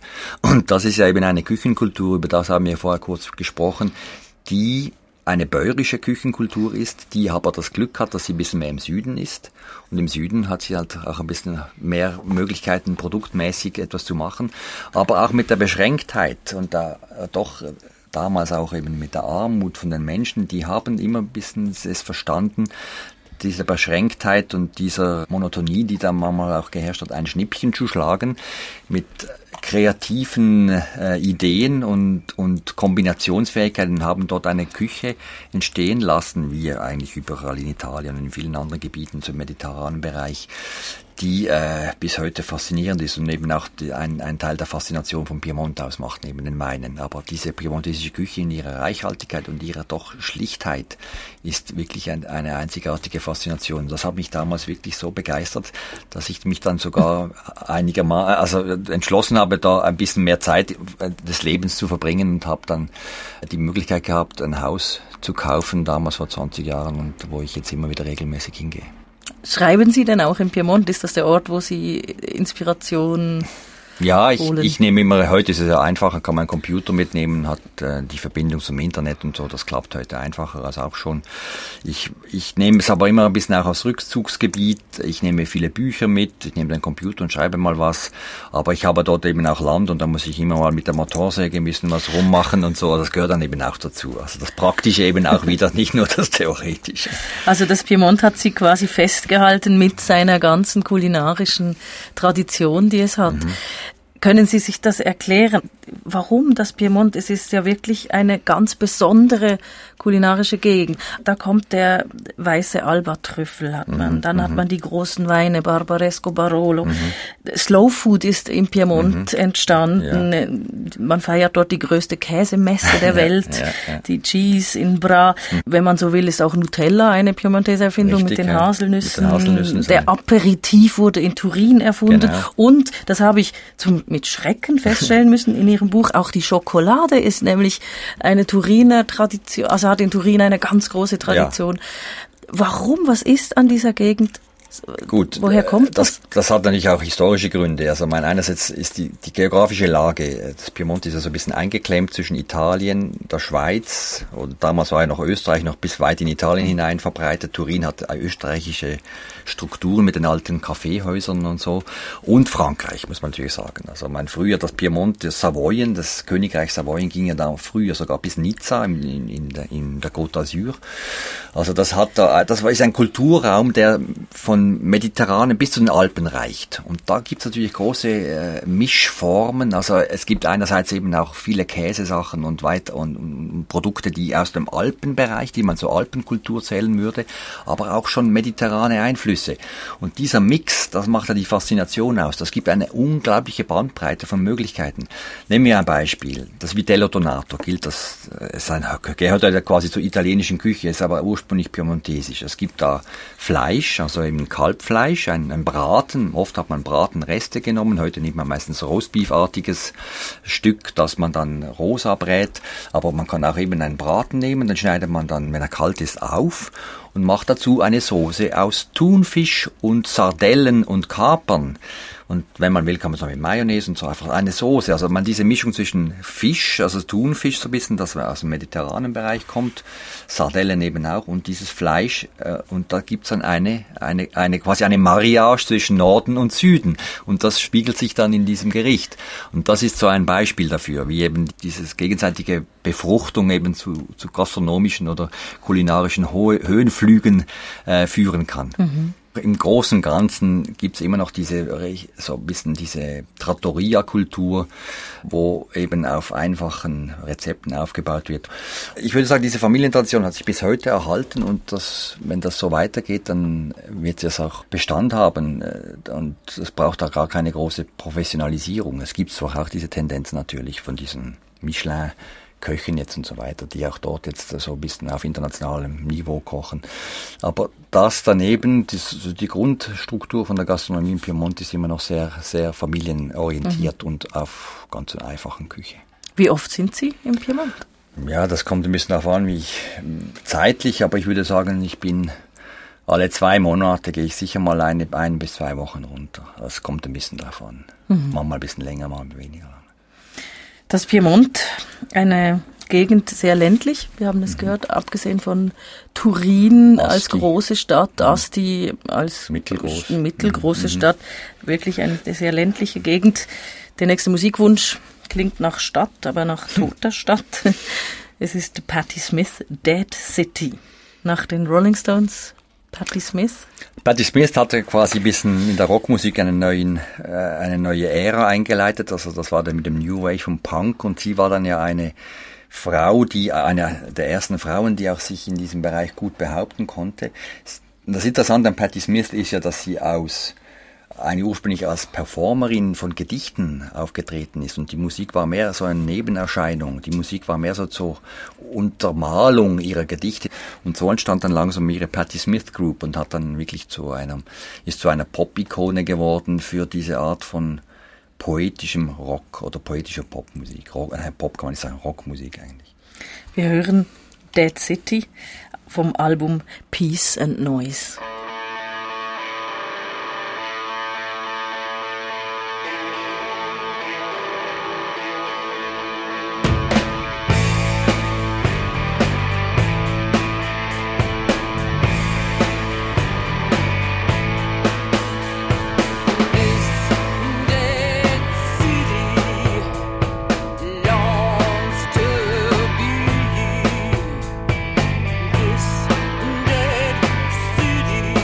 Und das ist ja eben eine Küchenkultur, über das haben wir vorher kurz gesprochen, die eine bäuerische Küchenkultur ist, die aber das Glück hat, dass sie ein bisschen mehr im Süden ist. Und im Süden hat sie halt auch ein bisschen mehr Möglichkeiten, produktmäßig etwas zu machen. Aber auch mit der Beschränktheit und da doch damals auch eben mit der Armut von den Menschen, die haben immer ein bisschen es verstanden, diese Beschränktheit und dieser Monotonie, die da manchmal auch geherrscht hat, ein Schnippchen zu schlagen mit kreativen äh, Ideen und, und Kombinationsfähigkeiten, haben dort eine Küche entstehen lassen, wie eigentlich überall in Italien und in vielen anderen Gebieten zum mediterranen Bereich, die äh, bis heute faszinierend ist und eben auch die, ein, ein Teil der Faszination von Piemont ausmacht, neben den meinen. Aber diese piemontesische Küche in ihrer Reichhaltigkeit und ihrer doch Schlichtheit ist wirklich ein, eine einzigartige Faszination. Das hat mich damals wirklich so begeistert, dass ich mich dann sogar einigermaßen, also entschlossen habe, da ein bisschen mehr Zeit des Lebens zu verbringen und habe dann die Möglichkeit gehabt, ein Haus zu kaufen, damals vor zwanzig Jahren, und wo ich jetzt immer wieder regelmäßig hingehe. Schreiben Sie denn auch in Piemont? Ist das der Ort, wo Sie Inspiration Ja, ich, holen? ich nehme immer, heute ist es ja einfacher, kann man einen Computer mitnehmen, hat äh, die Verbindung zum Internet und so, das klappt heute einfacher als auch schon. Ich, ich nehme es aber immer ein bisschen auch als Rückzugsgebiet, ich nehme viele Bücher mit, ich nehme den Computer und schreibe mal was, aber ich habe dort eben auch Land und da muss ich immer mal mit der Motorsäge ein bisschen was rummachen und so, das gehört dann eben auch dazu. Also das Praktische eben auch wieder, nicht nur das Theoretische. Also das Piemont hat Sie quasi festgehalten mit seiner ganzen kulinarischen Tradition, die es hat. Mhm. Können Sie sich das erklären? Warum das Piemont? Es ist ja wirklich eine ganz besondere kulinarische Gegend. Da kommt der weiße Alba-Trüffel, hat man. Dann mhm. hat man die großen Weine, Barbaresco, Barolo. Mhm. Slow Food ist im Piemont mhm. entstanden. Ja. Man feiert dort die größte Käsemesse der Welt, ja, ja. die Cheese in Bra. Mhm. Wenn man so will, ist auch Nutella eine piemontese Erfindung. Richtig, mit den ja. Haselnüssen. Mit den Haselnüssen der Aperitif wurde in Turin erfunden. Genau. Und, das habe ich zum, mit Schrecken feststellen müssen in Ihrem Buch, auch die Schokolade ist nämlich eine Turiner Tradition, also hat in Turin eine ganz große Tradition. Ja. Warum? Was ist an dieser Gegend? Gut, woher kommt das? das? Das hat natürlich auch historische Gründe. Also mein einerseits ist die, die geografische Lage. Das Piemont ist ja so ein bisschen eingeklemmt zwischen Italien, der Schweiz, und damals war ja noch Österreich noch bis weit in Italien hinein verbreitet. Turin hat österreichische Strukturen mit den alten Kaffeehäusern und so. Und Frankreich, muss man natürlich sagen. Also mein früher das Piemont, das Savoyen, das Königreich Savoyen ging ja da früher sogar bis Nizza in, in, in, der, in der Côte d'Azur. Also das hat da, das war ist ein Kulturraum, der von Mediterranen bis zu den Alpen reicht. Und da gibt es natürlich große äh, Mischformen. Also es gibt einerseits eben auch viele Käsesachen und weiter und, und Produkte, die aus dem Alpenbereich, die man zur Alpenkultur zählen würde, aber auch schon mediterrane Einflüsse. Und dieser Mix, das macht ja die Faszination aus. Das gibt eine unglaubliche Bandbreite von Möglichkeiten. Nehmen wir ein Beispiel. Das Vitello Tonato gilt, das es ein, gehört ja quasi zur italienischen Küche, ist aber ursprünglich piemontesisch. Es gibt da Fleisch, also eben Kalbfleisch, ein, ein Braten. Oft hat man Bratenreste genommen. Heute nimmt man meistens Roastbeef-artiges Stück, das man dann rosa brät. Aber man kann auch eben einen Braten nehmen. Den schneidet man dann, wenn er kalt ist, auf. und macht dazu eine Soße aus Thunfisch und Sardellen und Kapern. Und wenn man will, kann man es auch mit Mayonnaise und so einfach eine Soße. Also man diese Mischung zwischen Fisch, also Thunfisch so ein bisschen, das aus dem mediterranen Bereich kommt, Sardellen eben auch und dieses Fleisch. Äh, und da gibt's dann eine, eine, eine, quasi eine Mariage zwischen Norden und Süden. Und das spiegelt sich dann in diesem Gericht. Und das ist so ein Beispiel dafür, wie eben dieses gegenseitige Befruchtung eben zu, zu gastronomischen oder kulinarischen Ho- Höhenflügen äh, führen kann. Mhm. Im Großen und Ganzen gibt's immer noch diese, so ein bisschen diese Trattoria-Kultur, wo eben auf einfachen Rezepten aufgebaut wird. Ich würde sagen, diese Familientradition hat sich bis heute erhalten und das, wenn das so weitergeht, dann wird es auch Bestand haben und es braucht da gar keine große Professionalisierung. Es gibt zwar auch diese Tendenz natürlich von diesen Michelin Köchen jetzt und so weiter, die auch dort jetzt so ein bisschen auf internationalem Niveau kochen. Aber das daneben, das, die Grundstruktur von der Gastronomie in Piemont ist immer noch sehr, sehr familienorientiert mhm. und auf ganz einer einfachen Küche. Wie oft sind Sie im Piemont? Ja, das kommt ein bisschen darauf an, wie ich zeitlich, aber ich würde sagen, ich bin alle zwei Monate gehe ich sicher mal eine, ein bis zwei Wochen runter. Das kommt ein bisschen darauf an. Mhm. Manchmal ein bisschen länger, manchmal weniger. Das Piemont, eine Gegend sehr ländlich, wir haben es mhm. gehört, abgesehen von Turin Asti. als große Stadt, mhm. Asti als Mittelgroß. mittelgroße mhm. Stadt, wirklich eine sehr ländliche Gegend. Der nächste Musikwunsch klingt nach Stadt, aber nach toter Stadt. Es ist Patti Smith, Dead City, nach den Rolling Stones. Patti Smith? Patti Smith hatte quasi ein bisschen in der Rockmusik einen neuen, äh, eine neue Ära eingeleitet. Also das war dann mit dem New Wave und Punk und sie war dann ja eine Frau, die eine der ersten Frauen, die auch sich in diesem Bereich gut behaupten konnte. Das Interessante an Patti Smith ist ja, dass sie aus eine ursprünglich als Performerin von Gedichten aufgetreten ist und die Musik war mehr so eine Nebenerscheinung, die Musik war mehr so zur Untermalung ihrer Gedichte und so entstand dann langsam ihre Patti Smith Group und hat dann wirklich zu einer, ist zu einer Pop-Ikone geworden für diese Art von poetischem Rock oder poetischer Popmusik. Rock, äh, Pop kann man nicht sagen, Rockmusik eigentlich. Wir hören Dead City vom Album Peace and Noise. City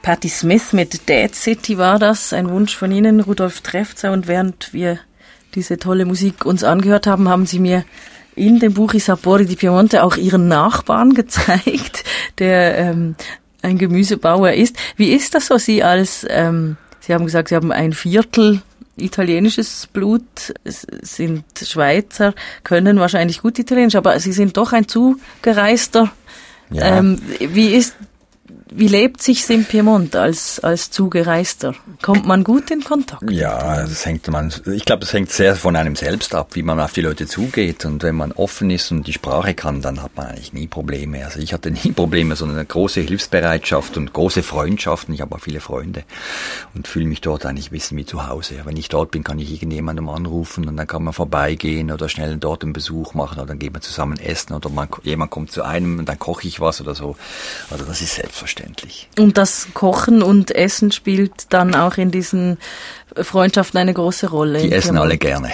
Patti Smith mit Dead City war das, ein Wunsch von Ihnen, Rudolf Trefzer. Und während wir diese tolle Musik uns angehört haben, haben Sie mir in dem Buch I Sapori di Piemonte auch Ihren Nachbarn gezeigt, der ähm, ein Gemüsebauer ist. Wie ist das so, Sie als, ähm, Sie haben gesagt, Sie haben ein Viertel italienisches Blut, sind Schweizer, können wahrscheinlich gut Italienisch, aber Sie sind doch ein Zugereister. Ja. Ähm, wie ist Wie lebt sich's im Piemont als als Zugereister? Kommt man gut in Kontakt? Ja, das hängt man. Ich glaube, das hängt sehr von einem selbst ab, wie man auf die Leute zugeht. Und wenn man offen ist und die Sprache kann, dann hat man eigentlich nie Probleme. Also ich hatte nie Probleme, sondern eine große Hilfsbereitschaft und große Freundschaften. Ich habe auch viele Freunde und fühle mich dort eigentlich ein bisschen wie zu Hause. Wenn ich dort bin, kann ich irgendjemandem anrufen und dann kann man vorbeigehen oder schnell dort einen Besuch machen oder dann gehen wir zusammen essen oder man, jemand kommt zu einem und dann koche ich was oder so. Also das ist selbstverständlich. Und das Kochen und Essen spielt dann auch in diesen Freundschaften eine große Rolle. Die essen alle gerne.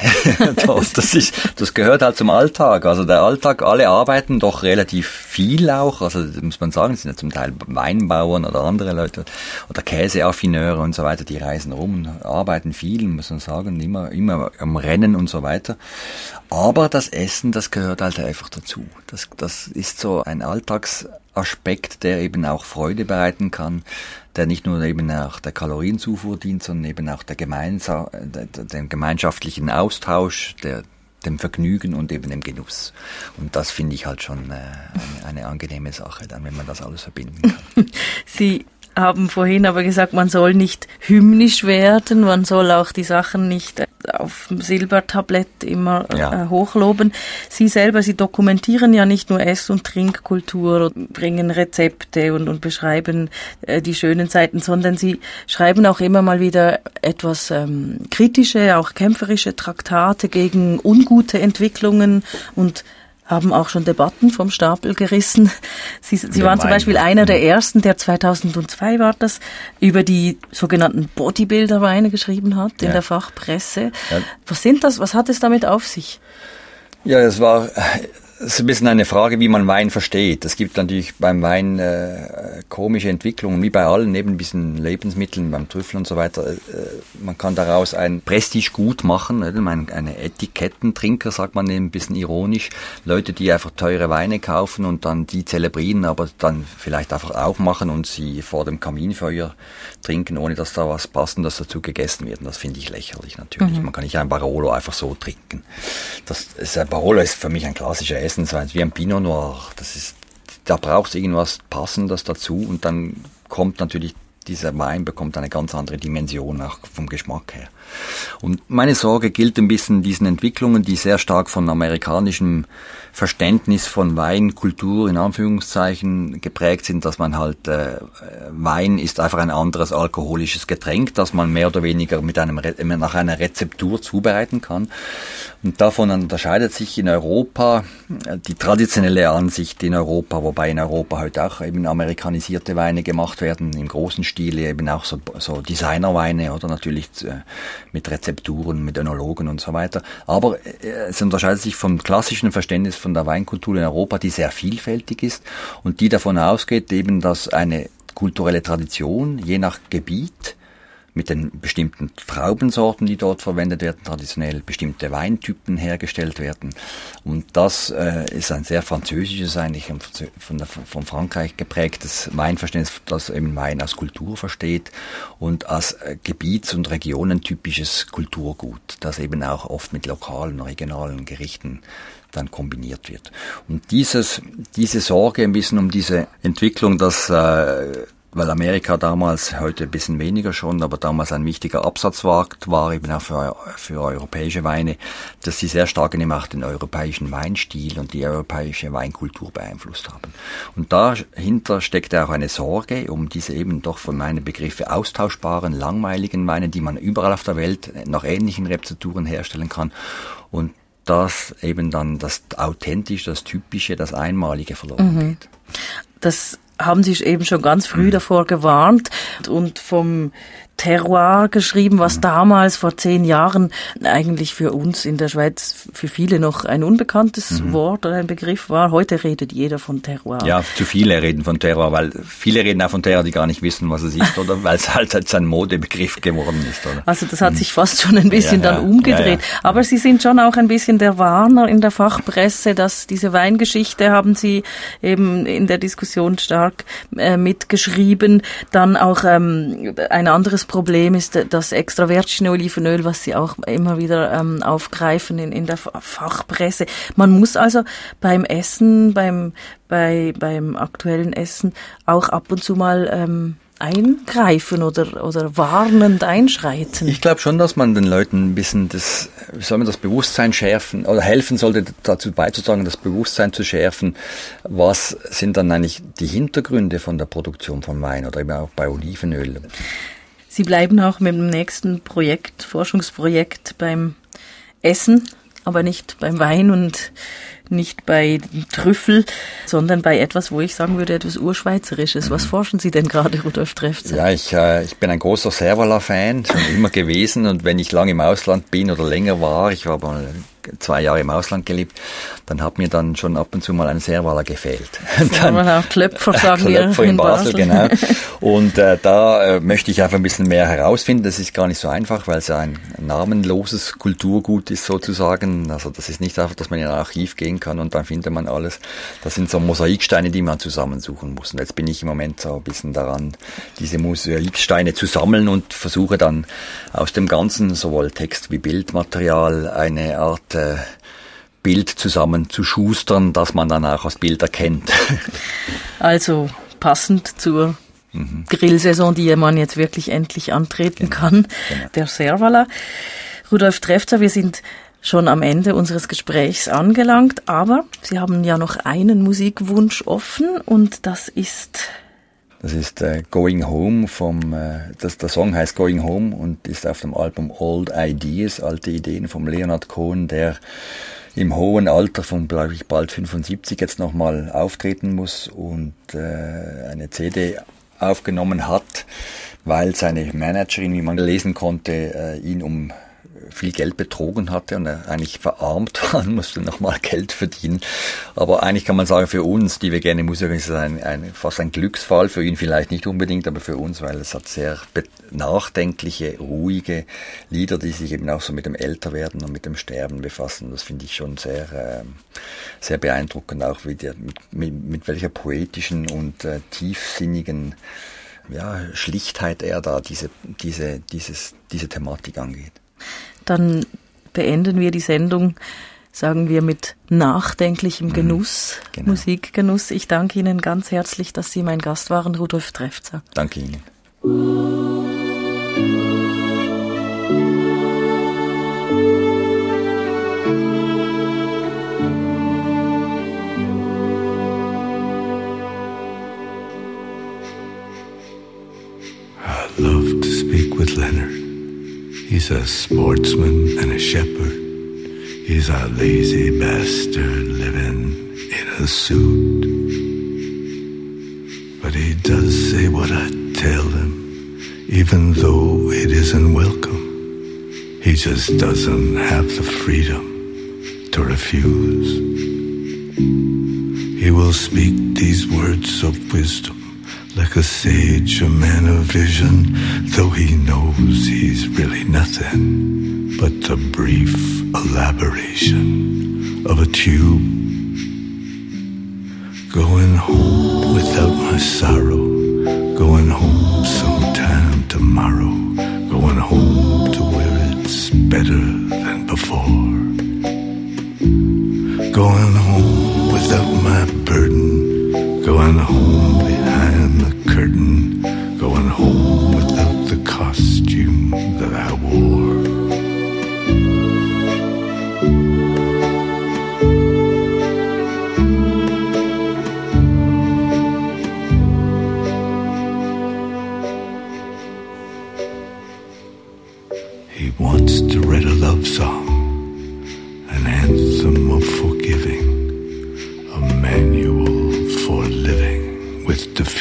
das, ist, das gehört halt zum Alltag. Also der Alltag, alle arbeiten doch relativ viel auch. Also muss man sagen, es sind ja zum Teil Weinbauern oder andere Leute oder Käseaffineure und so weiter, die reisen rum, arbeiten viel, muss man sagen, immer, immer am Rennen und so weiter. Aber das Essen, das gehört halt einfach dazu. Das, das ist so ein Alltagsaspekt, der eben auch Freude bereiten kann, der nicht nur eben auch der Kalorienzufuhr dient, sondern eben auch der Gemeinsa- der, dem gemeinschaftlichen Austausch, der, dem Vergnügen und eben dem Genuss. Und das finde ich halt schon äh, eine, eine angenehme Sache, dann, wenn man das alles verbinden kann. Sie haben vorhin aber gesagt, man soll nicht hymnisch werden, man soll auch die Sachen nicht auf dem Silbertablett immer ja. äh, hochloben. Sie selber, Sie dokumentieren ja nicht nur Ess- und Trinkkultur und bringen Rezepte und, und beschreiben äh, die schönen Seiten, sondern Sie schreiben auch immer mal wieder etwas ähm, kritische, auch kämpferische Traktate gegen ungute Entwicklungen und haben auch schon Debatten vom Stapel gerissen. Sie, Sie waren zum Beispiel einer der ersten, der zweitausendzwei war das, über die sogenannten Bodybuilder-Weine geschrieben hat in ja. der Fachpresse. Ja. Was sind das? Was hat es damit auf sich? Ja, es war es ist ein bisschen eine Frage, wie man Wein versteht. Es gibt natürlich beim Wein äh, komische Entwicklungen, wie bei allen, neben diesen Lebensmitteln, beim Trüffel und so weiter. Äh, man kann daraus ein Prestigegut machen, äh, eine Etikettentrinker, sagt man eben ein bisschen ironisch. Leute, die einfach teure Weine kaufen und dann die zelebrieren, aber dann vielleicht einfach aufmachen und sie vor dem Kaminfeuer trinken, ohne dass da was Passendes dazu gegessen wird. Und das finde ich lächerlich natürlich. Mhm. Man kann nicht ein Barolo einfach so trinken. Das ist, ein Barolo ist für mich ein klassischer Essenswein, wie ein Pinot Noir. Das ist, da braucht es irgendwas Passendes dazu und dann kommt natürlich, dieser Wein bekommt eine ganz andere Dimension auch vom Geschmack her. Und meine Sorge gilt ein bisschen diesen Entwicklungen, die sehr stark von amerikanischem Verständnis von Weinkultur in Anführungszeichen geprägt sind, dass man halt, äh, Wein ist einfach ein anderes alkoholisches Getränk, das man mehr oder weniger mit einem nach einer Rezeptur zubereiten kann. Und davon unterscheidet sich in Europa die traditionelle Ansicht in Europa, wobei in Europa heute auch eben amerikanisierte Weine gemacht werden, im großen Stile, eben auch so, so Designerweine oder natürlich äh, mit Rezepturen, mit Önologen und so weiter. Aber äh, es unterscheidet sich vom klassischen Verständnis von der Weinkultur in Europa, die sehr vielfältig ist und die davon ausgeht, eben, dass eine kulturelle Tradition, je nach Gebiet, mit den bestimmten Traubensorten, die dort verwendet werden, traditionell bestimmte Weintypen hergestellt werden. Und das äh, ist ein sehr französisches, eigentlich von, der, von Frankreich geprägtes Weinverständnis, das eben Wein als Kultur versteht und als äh, gebiets- und regionentypisches Kulturgut, das eben auch oft mit lokalen, regionalen Gerichten dann kombiniert wird. Und dieses, diese Sorge ein bisschen um diese Entwicklung, dass äh, weil Amerika damals, heute ein bisschen weniger schon, aber damals ein wichtiger Absatzmarkt war, eben auch für, für europäische Weine, dass sie sehr stark eben auch den europäischen Weinstil und die europäische Weinkultur beeinflusst haben. Und dahinter steckt auch eine Sorge um diese eben doch von meinen Begriffen austauschbaren, langweiligen Weine, die man überall auf der Welt nach ähnlichen Rezepturen herstellen kann und dass eben dann das Authentische, das Typische, das Einmalige verloren mhm. geht. Das haben Sie eben schon ganz früh davor gewarnt und vom Terroir geschrieben, was damals vor zehn Jahren eigentlich für uns in der Schweiz, für viele noch ein unbekanntes mhm. Wort oder ein Begriff war. Heute redet jeder von Terroir. Ja, zu viele reden von Terroir, weil viele reden auch von Terroir, die gar nicht wissen, was es ist, oder weil es halt jetzt ein Modebegriff geworden ist. Oder? Also das hat sich fast schon ein bisschen ja, dann umgedreht. Ja, ja. Aber Sie sind schon auch ein bisschen der Warner in der Fachpresse, dass diese Weingeschichte haben Sie eben in der Diskussion stark äh, mitgeschrieben. Dann auch ähm, ein anderes Problem ist das extra virgin Olivenöl, was Sie auch immer wieder ähm, aufgreifen in, in der Fachpresse. Man muss also beim Essen, beim, bei, beim aktuellen Essen auch ab und zu mal ähm, eingreifen oder, oder warnend einschreiten. Ich glaube schon, dass man den Leuten ein bisschen das, wie soll man das Bewusstsein schärfen oder helfen sollte, dazu beizutragen, das Bewusstsein zu schärfen. Was sind dann eigentlich die Hintergründe von der Produktion von Wein oder eben auch bei Olivenöl? Sie bleiben auch mit dem nächsten Projekt, Forschungsprojekt beim Essen, aber nicht beim Wein und nicht bei Trüffel, sondern bei etwas, wo ich sagen würde, etwas Urschweizerisches. Was forschen Sie denn gerade, Rudolf Trefzer? Ja, ich, äh, ich bin ein großer Servala-Fan, schon immer gewesen. Und wenn ich lange im Ausland bin oder länger war, ich war mal zwei Jahre im Ausland gelebt, dann hat mir dann schon ab und zu mal ein Servala gefehlt. Servala, Klöpfer sagen wir Klöpfer in, in Basel, Basel. Genau. Und äh, da äh, möchte ich einfach ein bisschen mehr herausfinden. Das ist gar nicht so einfach, weil es ja ein namenloses Kulturgut ist sozusagen. Also das ist nicht einfach, dass man in ein Archiv gehen kann und dann findet man alles. Das sind so Mosaiksteine, die man zusammensuchen muss. Und jetzt bin ich im Moment so ein bisschen daran, diese Mosaiksteine zu sammeln und versuche dann aus dem Ganzen, sowohl Text- wie Bildmaterial, eine Art äh, Bild zusammen zu schustern, dass man dann auch das Bild erkennt. Also passend zur mhm. Grillsaison, die man jetzt wirklich endlich antreten genau. kann, genau. der Servala. Rudolf Trefzer, wir sind schon am Ende unseres Gesprächs angelangt, aber Sie haben ja noch einen Musikwunsch offen und das ist... Das ist äh, Going Home vom, äh, das, der Song heißt Going Home und ist auf dem Album Old Ideas, alte Ideen vom Leonard Cohen, der im hohen Alter von, glaube ich, bald fünfundsiebzig jetzt nochmal auftreten muss und äh, eine C D aufgenommen hat, weil seine Managerin, wie man lesen konnte, äh, ihn um viel Geld betrogen hatte und er eigentlich verarmt war und musste nochmal Geld verdienen. Aber eigentlich kann man sagen, für uns, die wir gerne Musiker sind, ist es ein, ein, fast ein Glücksfall, für ihn vielleicht nicht unbedingt, aber für uns, weil es hat sehr nachdenkliche, ruhige Lieder, die sich eben auch so mit dem Älterwerden und mit dem Sterben befassen. Das finde ich schon sehr, äh, sehr beeindruckend, auch wie der, mit, mit, mit welcher poetischen und äh, tiefsinnigen ja, Schlichtheit er da diese, diese, dieses, diese Thematik angeht. Dann beenden wir die Sendung, sagen wir, mit nachdenklichem Genuss, mhm, genau. Musikgenuss. Ich danke Ihnen ganz herzlich, dass Sie mein Gast waren, Rudolf Trefzer. Danke Ihnen. I love to speak with Leonard. He's a sportsman and a shepherd. He's a lazy bastard living in a suit. But he does say what I tell him, even though it isn't welcome. He just doesn't have the freedom to refuse. He will speak these words of wisdom like a sage, a man of vision, though he knows he's really nothing but the brief elaboration of a tube. Going home without my sorrow, going home sometime tomorrow, going home to where it's better than before. Going home without my burden, going home behind the curtain, going home without the costume that I wore. He wants to write a love song, an anthem of forgiving, a manual for living with the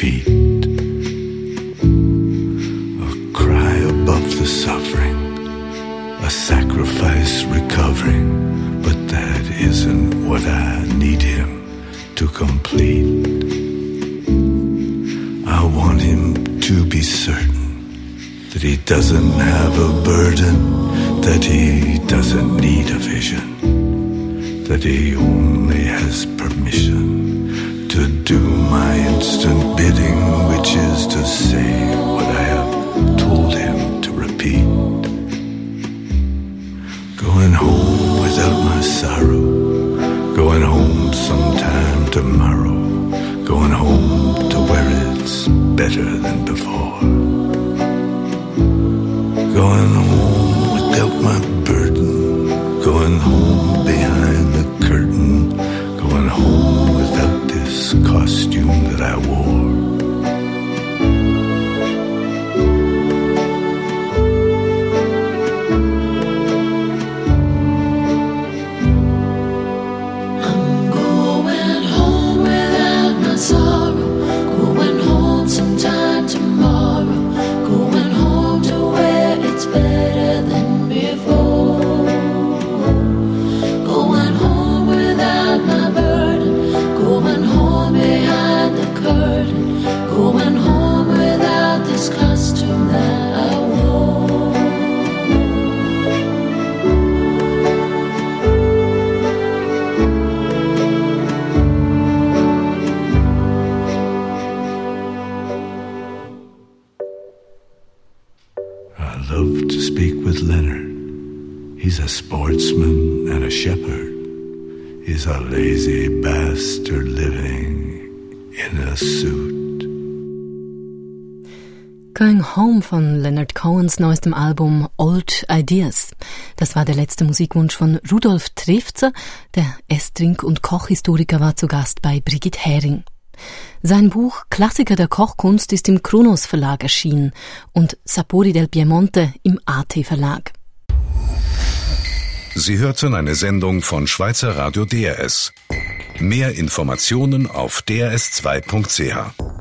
the suffering, a sacrifice recovering, but that isn't what I need him to complete. I want him to be certain that he doesn't have a burden, that he doesn't need a vision, that he only has permission to do my instant bidding, which is to say what I have told him to repeat. Going home without my sorrow, going home sometime tomorrow, going home to where it's better than before. Going home without my burden, going home behind the curtain, going home without this costume that I wore. He's a sportsman and a shepherd. He's a lazy bastard living in a suit. Going Home von Leonard Cohens neuestem Album Old Ideas. Das war der letzte Musikwunsch von Rudolf Trefzer. Der Esstrink- und Kochhistoriker war zu Gast bei Brigitte Hering. Sein Buch Klassiker der Kochkunst ist im Kronos Verlag erschienen und Sapori del Piemonte im A T Verlag. Sie hörten eine Sendung von Schweizer Radio D R S. Mehr Informationen auf d r s zwei punkt c h.